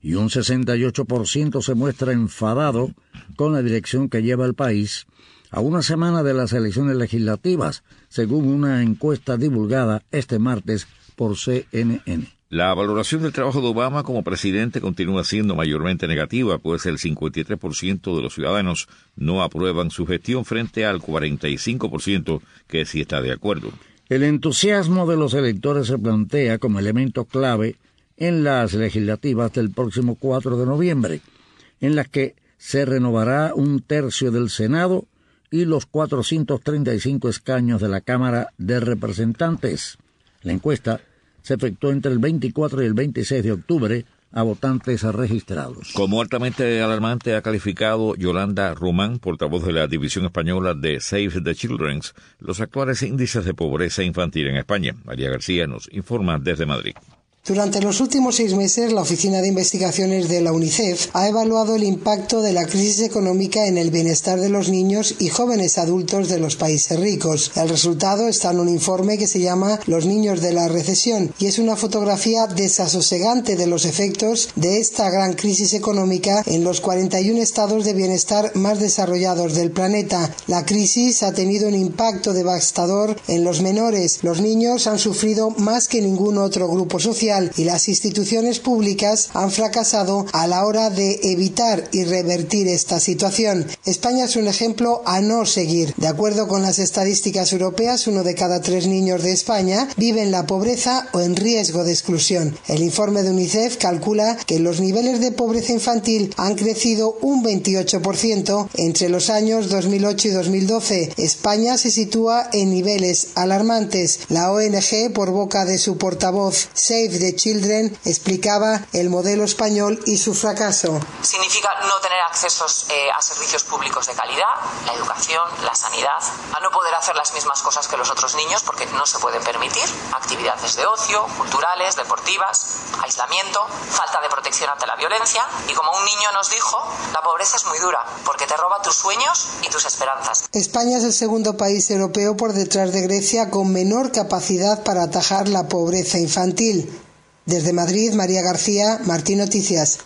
y un sesenta y ocho por ciento se muestra enfadado con la dirección que lleva el país a una semana de las elecciones legislativas, según una encuesta divulgada este martes por C N N. La valoración del trabajo de Obama como presidente continúa siendo mayormente negativa, pues el cincuenta y tres por ciento de los ciudadanos no aprueban su gestión frente al cuarenta y cinco por ciento que sí está de acuerdo. El entusiasmo de los electores se plantea como elemento clave en las legislativas del próximo cuatro de noviembre, en las que se renovará un tercio del Senado y los cuatrocientos treinta y cinco escaños de la Cámara de Representantes. La encuesta se efectuó entre el veinticuatro y el veintiséis de octubre a votantes registrados. Como altamente alarmante ha calificado Yolanda Román, portavoz de la División Española de Save the Children, los actuales índices de pobreza infantil en España. María García nos informa desde Madrid. Durante los últimos seis meses, la Oficina de Investigaciones de la UNICEF ha evaluado el impacto de la crisis económica en el bienestar de los niños y jóvenes adultos de los países ricos. El resultado está en un informe que se llama Los niños de la recesión y es una fotografía desasosegante de los efectos de esta gran crisis económica en los cuarenta y uno estados de bienestar más desarrollados del planeta. La crisis ha tenido un impacto devastador en los menores. Los niños han sufrido más que ningún otro grupo social y las instituciones públicas han fracasado a la hora de evitar y revertir esta situación. España es un ejemplo a no seguir. De acuerdo con las estadísticas europeas, uno de cada tres niños de España vive en la pobreza o en riesgo de exclusión. El informe de UNICEF calcula que los niveles de pobreza infantil han crecido un veintiocho por ciento entre los años dos mil ocho y dos mil doce. España se sitúa en niveles alarmantes. La O N G, por boca de su portavoz Save the Children, explicaba el modelo español y su fracaso. Significa no tener accesos eh, a servicios públicos de calidad, la educación, la sanidad, a no poder hacer las mismas cosas que los otros niños porque no se pueden permitir, actividades de ocio, culturales, deportivas, aislamiento, falta de protección ante la violencia y, como un niño nos dijo, la pobreza es muy dura porque te roba tus sueños y tus esperanzas. España es el segundo país europeo por detrás de Grecia con menor capacidad para atajar la pobreza infantil. Desde Madrid, María García, Martín Noticias.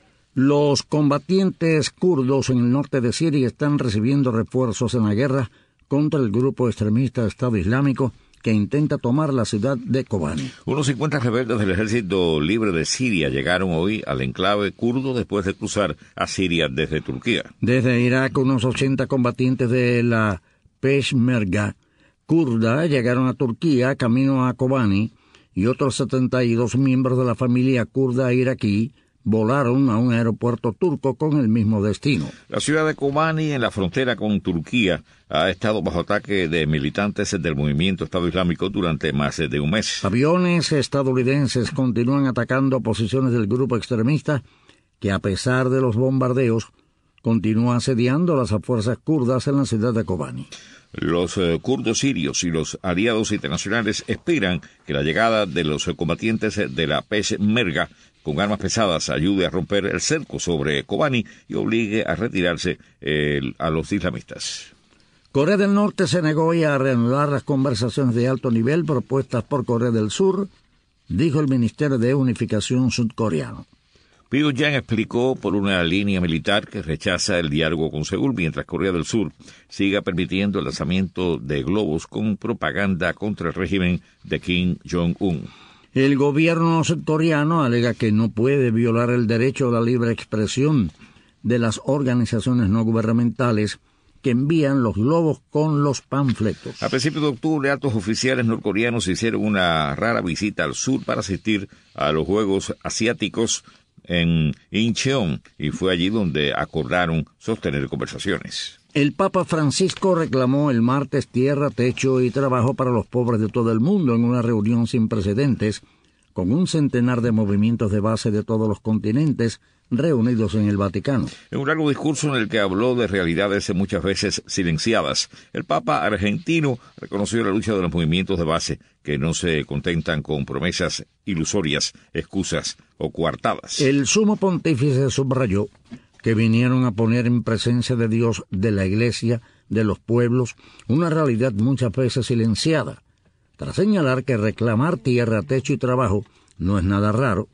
Los combatientes kurdos en el norte de Siria están recibiendo refuerzos en la guerra contra el grupo extremista Estado Islámico que intenta tomar la ciudad de Kobani. Unos cincuenta rebeldes del Ejército Libre de Siria llegaron hoy al enclave kurdo después de cruzar a Siria desde Turquía. Desde Irak, unos ochenta combatientes de la Peshmerga kurda llegaron a Turquía camino a Kobani, y otros setenta y dos miembros de la familia kurda iraquí volaron a un aeropuerto turco con el mismo destino. La ciudad de Kobani, en la frontera con Turquía, ha estado bajo ataque de militantes del movimiento Estado Islámico durante más de un mes. Aviones estadounidenses continúan atacando posiciones del grupo extremista que, a pesar de los bombardeos, continúa asediando a las fuerzas kurdas en la ciudad de Kobani. Los eh, kurdos sirios y los aliados internacionales esperan que la llegada de los eh, combatientes de la Peshmerga con armas pesadas ayude a romper el cerco sobre Kobani y obligue a retirarse eh, a los islamistas. Corea del Norte se negó hoy a reanudar las conversaciones de alto nivel propuestas por Corea del Sur, dijo el Ministerio de Unificación sudcoreano. Pyongyang explicó por una línea militar que rechaza el diálogo con Seúl, mientras Corea del Sur siga permitiendo el lanzamiento de globos con propaganda contra el régimen de Kim Jong-un. El gobierno surcoreano alega que no puede violar el derecho a la libre expresión de las organizaciones no gubernamentales que envían los globos con los panfletos. A principios de octubre, altos oficiales norcoreanos hicieron una rara visita al sur para asistir a los Juegos Asiáticos en Incheon, y fue allí donde acordaron sostener conversaciones. El Papa Francisco reclamó el martes tierra, techo y trabajo para los pobres de todo el mundo en una reunión sin precedentes, con un centenar de movimientos de base de todos los continentes reunidos en el Vaticano. En un largo discurso en el que habló de realidades muchas veces silenciadas, el Papa argentino reconoció la lucha de los movimientos de base, que no se contentan con promesas ilusorias, excusas o coartadas. El sumo pontífice subrayó que vinieron a poner en presencia de Dios, de la Iglesia, de los pueblos, una realidad muchas veces silenciada, tras señalar que reclamar tierra, techo y trabajo no es nada raro,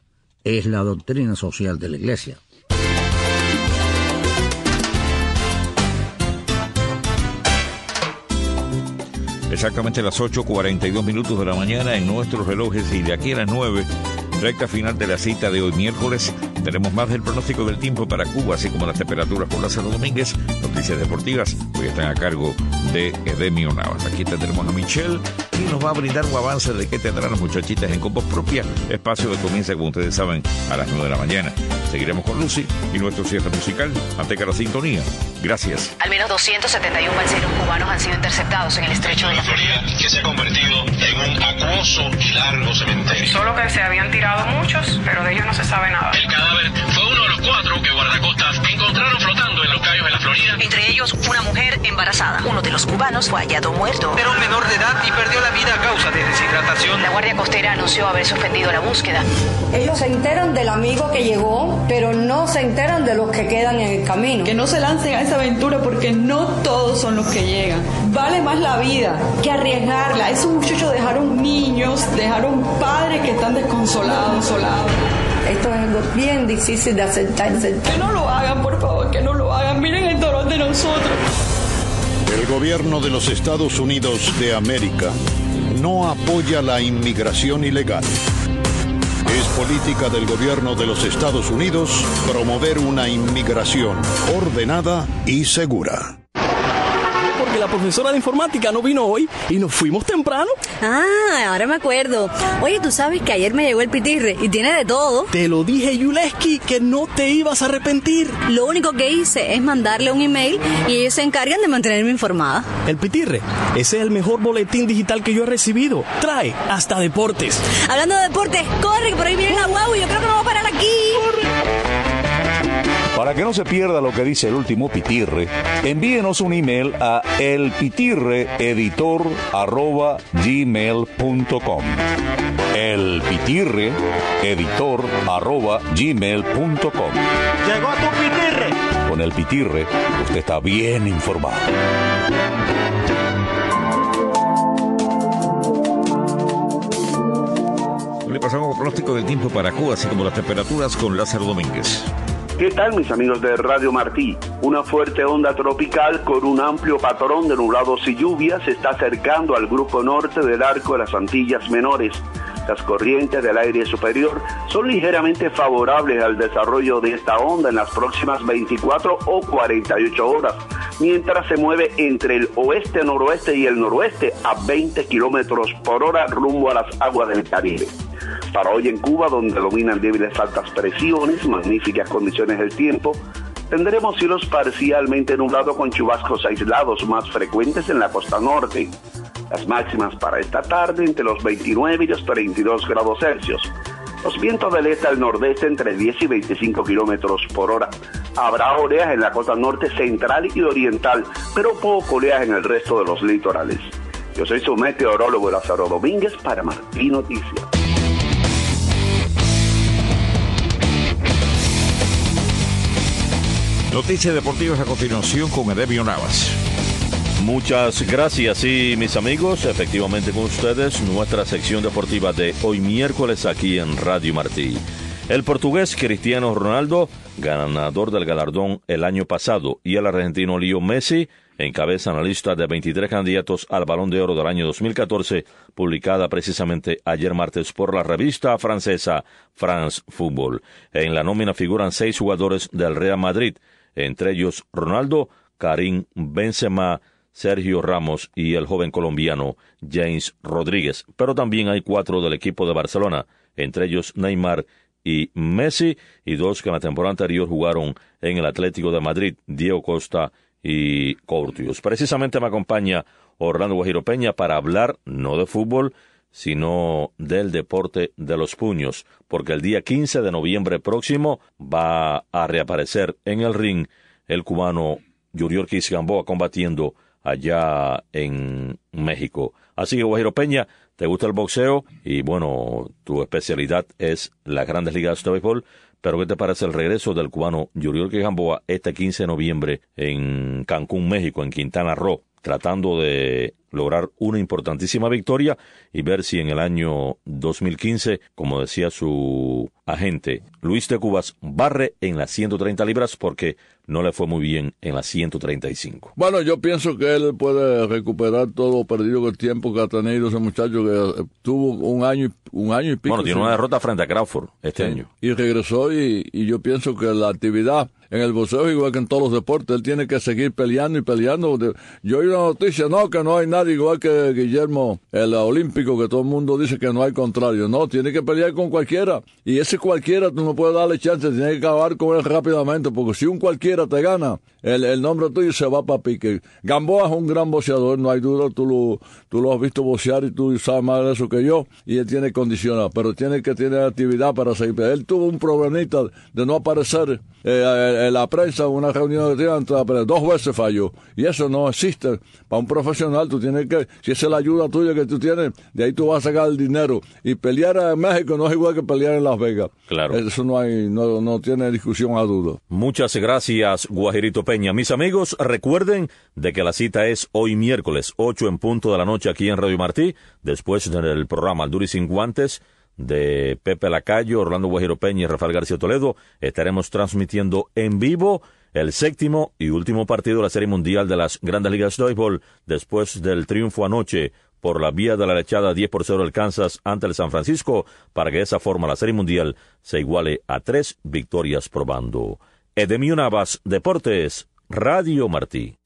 es la doctrina social de la Iglesia. Exactamente las ocho cuarenta y dos minutos de la mañana en nuestros relojes, y de aquí a las nueve, recta final de la cita de hoy miércoles, tenemos más del pronóstico del tiempo para Cuba, así como las temperaturas por Lázaro Domínguez. Noticias deportivas hoy están a cargo de Edemio Navas. Aquí tendremos a Michelle y nos va a brindar un avance de qué tendrán las muchachitas en Compos Propia, espacio que comienza, como ustedes saben, a las nueve de la mañana. Seguiremos con Lucy y nuestro cierre musical. Mantenga la sintonía. Gracias. Al menos doscientos setenta y uno balseros cubanos han sido interceptados en el estrecho de la Florida, que se ha convertido en un acuoso y largo cementerio. Solo que se habían tirado muchos, pero de ellos no se sabe nada. El cadáver fue uno de los cuatro que guardacostas encontraron flotando en los cayos de la Florida. Entre ellos, una mujer embarazada. Uno de los cubanos fue hallado muerto. Era un menor de edad y perdió la vida a causa de deshidratación. La Guardia Costera anunció haber suspendido la búsqueda. Ellos se enteran del amigo que llegó, pero no se enteran de los que quedan en el camino. Que no se lancen a esa aventura porque no todos son los que llegan. Vale más la vida que arriesgarla. Esos muchachos dejaron niños, dejaron padres que están desconsolados, solados. Esto es algo bien difícil de aceptarse. Que no lo hagan, por favor, que no lo hagan. Miren el dolor de nosotros. El gobierno de los Estados Unidos de América no apoya la inmigración ilegal. Es política del gobierno de los Estados Unidos promover una inmigración ordenada y segura. Porque la profesora de informática no vino hoy y nos fuimos temprano. Ah, ahora me acuerdo. Oye, tú sabes que ayer me llegó el pitirre y tiene de todo. Te lo dije, Yuleski, que no te ibas a arrepentir. Lo único que hice es mandarle un email y ellos se encargan de mantenerme informada. El pitirre, ese es el mejor boletín digital que yo he recibido. Trae hasta deportes. Hablando de deportes, corre, que por ahí viene la guau y yo creo que no va a parar aquí. Corre. Para que no se pierda lo que dice el último pitirre, envíenos un email a elpitirreeditor arroba gmail punto com. elpitirreeditor arroba gmail punto com. ¡Llegó tu pitirre! Con el pitirre, usted está bien informado. Le pasamos con pronóstico del tiempo para Cuba, así como las temperaturas, con Lázaro Domínguez. ¿Qué tal, mis amigos de Radio Martí? Una fuerte onda tropical con un amplio patrón de nublados y lluvias se está acercando al grupo norte del arco de las Antillas Menores. Las corrientes del aire superior son ligeramente favorables al desarrollo de esta onda en las próximas veinticuatro o cuarenta y ocho horas, mientras se mueve entre el oeste-noroeste y el noroeste a veinte kilómetros por hora rumbo a las aguas del Caribe. Para hoy en Cuba, donde dominan débiles altas presiones, magníficas condiciones del tiempo, tendremos cielos parcialmente nublados con chubascos aislados más frecuentes en la costa norte. Las máximas para esta tarde entre los veintinueve y los treinta y dos grados Celsius. Los vientos del este al nordeste entre diez y veinticinco kilómetros por hora. Habrá oleaje en la costa norte central y oriental, pero poco oleaje en el resto de los litorales. Yo soy su meteorólogo Lázaro Domínguez para Martí Noticias. Noticias deportivas a continuación con Edemio Navas. Muchas gracias, y mis amigos, efectivamente con ustedes, nuestra sección deportiva de hoy miércoles aquí en Radio Martí. El portugués Cristiano Ronaldo, ganador del galardón el año pasado, y el argentino Leo Messi encabezan la lista de veintitrés candidatos al Balón de Oro del año dos mil catorce, publicada precisamente ayer martes por la revista francesa France Football. En la nómina figuran seis jugadores del Real Madrid, entre ellos Ronaldo, Karim Benzema, Sergio Ramos y el joven colombiano James Rodríguez. Pero también hay cuatro del equipo de Barcelona, entre ellos Neymar y Messi, y dos que en la temporada anterior jugaron en el Atlético de Madrid, Diego Costa y Courtois. Precisamente me acompaña Orlando Guajiro Peña para hablar no de fútbol, sino del deporte de los puños, porque el día quince de noviembre próximo va a reaparecer en el ring el cubano Yuriorkis Gamboa combatiendo allá en México. Así que, Guajiro Peña, ¿te gusta el boxeo? Y bueno, tu especialidad es las grandes ligas de béisbol, pero ¿qué te parece el regreso del cubano Yuriorkis Gamboa este quince de noviembre en Cancún, México, en Quintana Roo, tratando de lograr una importantísima victoria y ver si en el año dos mil quince, como decía su agente Luis de Cubas, barre en las ciento treinta libras porque no le fue muy bien en las ciento treinta y cinco. Bueno, yo pienso que él puede recuperar todo lo perdido con el tiempo que ha tenido ese muchacho que tuvo un año, un año y pico. Bueno, tiene sí. una derrota frente a Crawford este sí. año. Y regresó y, y yo pienso que la actividad en el boxeo, igual que en todos los deportes, él tiene que seguir peleando y peleando. Yo oí una noticia, no, que no hay nadie igual que Guillermo, el olímpico, que todo el mundo dice que no hay contrario. No, tiene que pelear con cualquiera. Y ese cualquiera, tú no puedes darle chance, tienes que acabar con él rápidamente, porque si un cualquiera te gana, el, el nombre tuyo se va para pique. Gamboa es un gran boxeador, no hay duda, tú lo, tú lo has visto boxear y tú sabes más de eso que yo, y él tiene condiciones, pero tiene que tener actividad para seguir. Él tuvo un problemita de no aparecer eh, en la prensa, una reunión de tiempo, pero dos veces falló, y eso no existe. Para un profesional, tú tienes que, si esa es la ayuda tuya que tú tienes, de ahí tú vas a sacar el dinero, y pelear en México no es igual que pelear en Las Vegas. Claro. Eso no hay, no, no tiene discusión a duda. Muchas gracias, Guajirito Peña. Mis amigos, recuerden de que la cita es hoy miércoles, ocho en punto de la noche aquí en Radio Martí, después del programa Al Duro y Sin Guantes de Pepe Lacayo, Orlando Guajiro Peña y Rafael García Toledo. Estaremos transmitiendo en vivo el séptimo y último partido de la Serie Mundial de las Grandes Ligas de Béisbol después del triunfo anoche por la vía de la lechada diez por cero del Kansas ante el San Francisco, para que de esa forma la Serie Mundial se iguale a tres victorias por bando. Edemio Navas, Deportes, Radio Martí.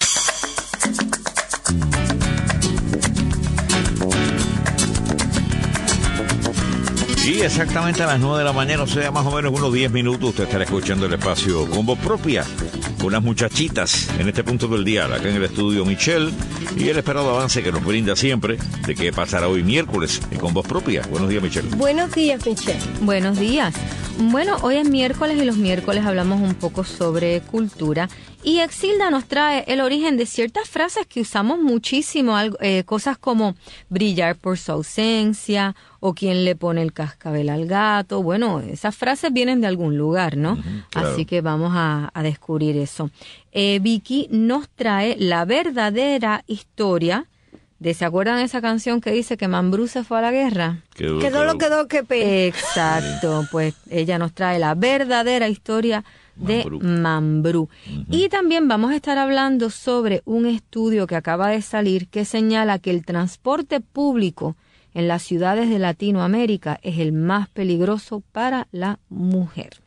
Sí, exactamente a las nueve de la mañana, o sea, más o menos unos diez minutos, usted estará escuchando el espacio con voz propia, con las muchachitas en este punto del día, acá en el estudio Michelle, y el esperado avance que nos brinda siempre de qué pasará hoy miércoles con voz propia. Buenos días, Michelle. Buenos días, Michelle. Buenos días. Bueno, hoy es miércoles y los miércoles hablamos un poco sobre cultura. Y Exilda nos trae el origen de ciertas frases que usamos muchísimo, eh, cosas como brillar por su ausencia o quién le pone el cascabel al gato. Bueno, esas frases vienen de algún lugar, ¿no? Uh-huh, claro. Así que vamos a, a descubrir eso. Eh, Vicky nos trae la verdadera historia de, ¿se acuerdan de esa canción que dice que Mambrú se fue a la guerra? Quedó, quedó lo quedó, qué pena. Exacto, pues ella nos trae la verdadera historia de Mambrú. Mambrú. Uh-huh. Y también vamos a estar hablando sobre un estudio que acaba de salir que señala que el transporte público en las ciudades de Latinoamérica es el más peligroso para la mujer.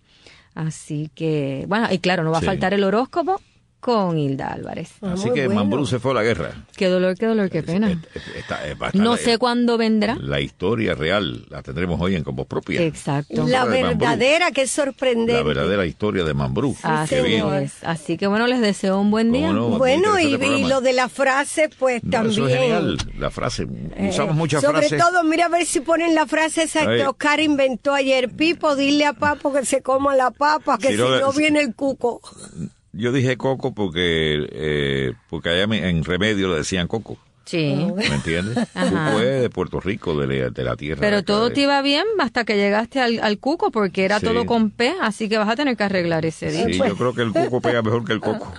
Así que, bueno, y claro, no va sí. a faltar el horóscopo con Hilda Álvarez. Ah, Así que bueno. Mambrú se fue a la guerra. Qué dolor, qué dolor, qué pena. Está, está, no sé cuándo vendrá. La historia real la tendremos hoy en Con Voz Propia. Exacto. La verdadera, qué sorprendente. La verdadera historia de Mambrú. Así es. Así que bueno, les deseo un buen día. No, bueno, y, y lo de la frase, pues no, también. Eso es genial, la frase. Usamos eh, muchas sobre frases. Sobre todo, mira a ver si ponen la frase esa que Oscar inventó ayer. Pipo, dile a Papo que se coma la papa, que si, si no, no viene el cuco. Yo dije coco porque eh, porque allá en Remedio le decían coco. Sí. ¿Me entiendes? Cuco es de Puerto Rico, de la, de la tierra. Pero todo de... te iba bien hasta que llegaste al, al cuco, porque era sí. todo con P, así que vas a tener que arreglar ese día. Sí, pues. Yo creo que el cuco pega mejor que el coco.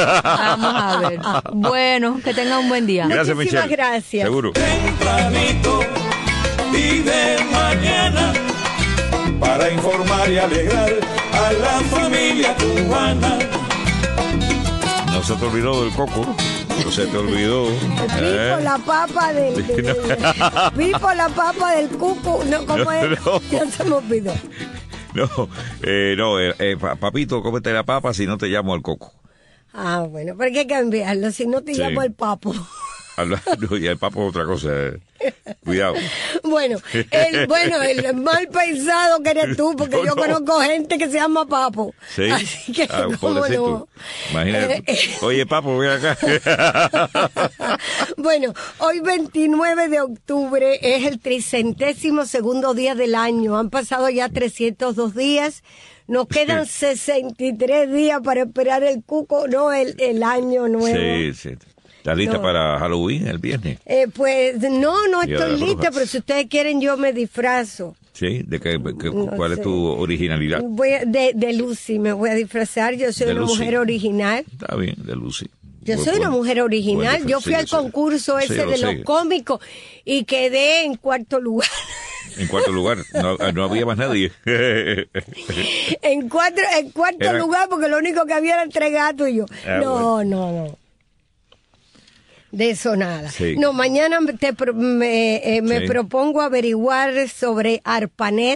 Vamos a ver. Bueno, que tenga un buen día. Gracias, Muchísimas Michelle. gracias. Seguro. Tempranito y de mañana, para informar y alegrar a la familia cubana. No se te olvidó del coco, no se te olvidó. Pipo, eh. la papa del... del, del Pipo, la papa del cuco. No, ¿cómo no, es? No. Ya se me olvidó. No, eh, no, eh, eh, papito, cómete la papa si no te llamo al coco. Ah, bueno, pero hay que cambiarlo, si no te sí. llamo al papo. No, y el papo es otra cosa. Eh. Cuidado. Bueno, el, bueno, el mal pensado que eres tú, porque no, yo no. conozco gente que se llama Papo. Sí. Así que, ah, ¿cómo no? Imagínate. Eh, eh. Oye, Papo, ven acá. Bueno, hoy veintinueve de octubre es el tricentésimo segundo día del año. Han pasado ya trescientos dos días. Nos quedan sesenta y tres días para esperar el cuco, no el, el año nuevo. Sí, sí. ¿Estás lista no. para Halloween el viernes? Eh, pues no, no estoy lista, pero si ustedes quieren yo me disfrazo. ¿Sí? ¿De qué, qué, no ¿Cuál sé. es tu originalidad? Voy a, de, de Lucy me voy a disfrazar, yo soy de una Lucy. mujer original. Está bien, de Lucy. Yo soy una mujer original. Bueno, Yo fui sí, al sí. concurso ese Sí, lo de sé. los cómicos y quedé en cuarto lugar. En cuarto lugar, no, no había más nadie. en cuatro, en cuarto Era- lugar, porque lo único que había era entre gato y yo. Ah, no, bueno. no, no. De eso nada. Sí. No, mañana te pro- me, eh, me Sí. propongo averiguar sobre ARPANET,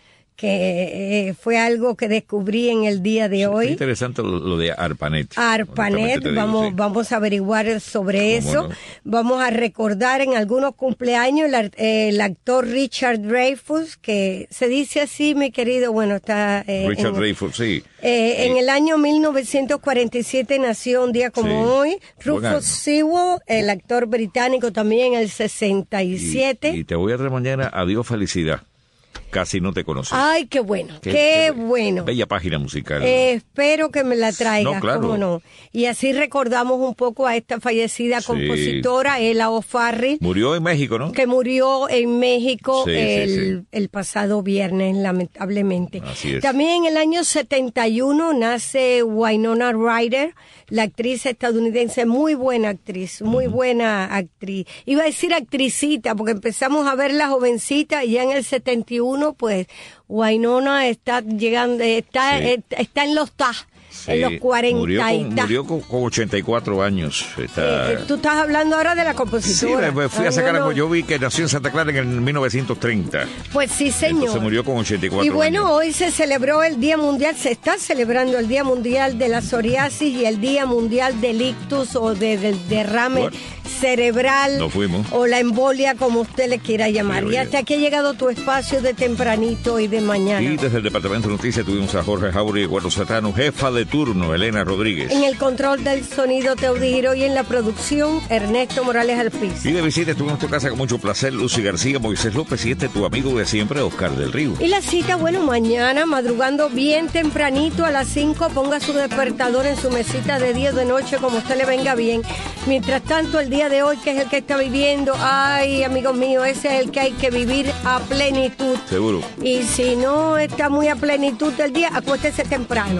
que eh, fue algo que descubrí en el día de Es hoy. interesante lo, lo de ARPANET. ARPANET, Honestamente te digo, vamos, sí. vamos a averiguar sobre ¿Cómo eso. no? Vamos a recordar en algunos cumpleaños el, ar- el actor Richard Dreyfuss, que se dice así, mi querido, bueno, está... eh, Richard en, Dreyfuss, sí. eh, en el año mil novecientos cuarenta y siete nació un día como Sí. hoy. Buen año. Rufus Sewell, el actor británico, también en el sesenta y siete. Y te voy a dar mañana Adiós Felicidad. Casi no te conocí. Ay, qué bueno, Qué- qué, qué bueno. Bella página musical. Eh, espero que me la traigas, No, claro. cómo no. Y así recordamos un poco a esta fallecida Sí. compositora, Ella O'Farrill, Murió en México, ¿no? que murió en México Sí, sí, el, sí. el pasado viernes, lamentablemente. Así es. También en el año setenta y uno nace Winona Ryder, la actriz estadounidense, muy buena actriz, muy buena actriz. Iba a decir actricita, porque empezamos a verla jovencita y ya en el setenta y uno, pues, Winona está llegando, está, Sí. eh, está en los ta, Sí, en los cuarenta murió y con, ta. murió con, con ochenta y cuatro años. Está... Eh, Tú estás hablando ahora de la Sí, compositora. me fui a Ah, sacar no, algo. no. Yo vi que nació en Santa Clara en el mil novecientos treinta. Pues sí, señor. Entonces murió con ochenta y cuatro Y bueno, años. hoy se celebró el Día Mundial, se está celebrando el Día Mundial de la Psoriasis y el Día Mundial del ictus o de- del derrame Bueno, cerebral nos fuimos. o la embolia, como usted le quiera llamar. Sí, y oye. hasta aquí ha llegado tu espacio de tempranito y de mañana. Y desde el Departamento de Noticias tuvimos a Jorge Jauri y Eduardo Serrano, jefa de turno, Elena Rodríguez. En el control del sonido, Teudi Giro, y en la producción, Ernesto Morales Alpiz. Y de visita estuvimos en tu casa con mucho placer, Lucy García, Moisés López y este tu amigo de siempre, Oscar del Río. Y la cita, bueno, mañana, madrugando bien tempranito a las cinco, ponga su despertador en su mesita de día o de noche, como a usted le venga bien. Mientras tanto, el día de hoy, que es el que está viviendo, ay, amigos míos, ese es el que hay que vivir a plenitud. Seguro. Y si no está muy a plenitud el día, acuéstese temprano.